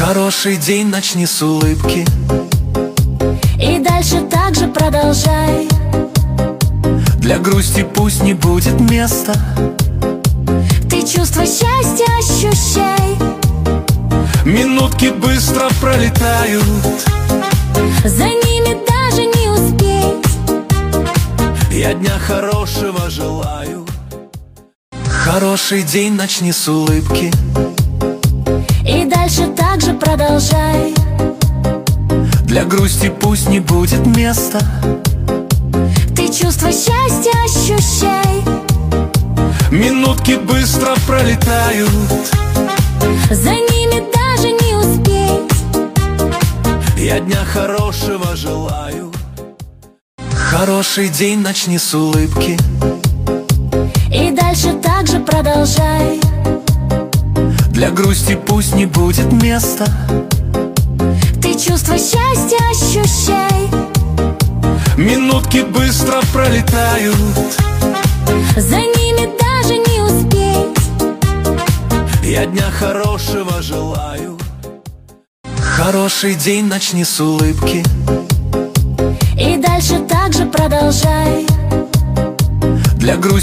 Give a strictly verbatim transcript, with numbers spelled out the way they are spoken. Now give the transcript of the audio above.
Хороший день начни с улыбки, и дальше так же продолжай. для грусти пусть не будет места. Ты чувство счастья ощущай. Минутки быстро пролетают, За ними даже не успеть. я дня хорошего желаю. Хороший день начни с улыбки, и дальше так же продолжай. для грусти пусть не будет места. Ты чувство счастья ощущай. Минутки быстро пролетают, За ними даже не успеть. я дня хорошего желаю. Хороший день начни с улыбки, и дальше так же продолжай. для грусти пусть не будет места. Ты чувство счастья ощущай. Минутки быстро пролетают, За ними даже не успеть. я дня хорошего желаю. Хороший день начни с улыбки, и дальше так же продолжай. для грусти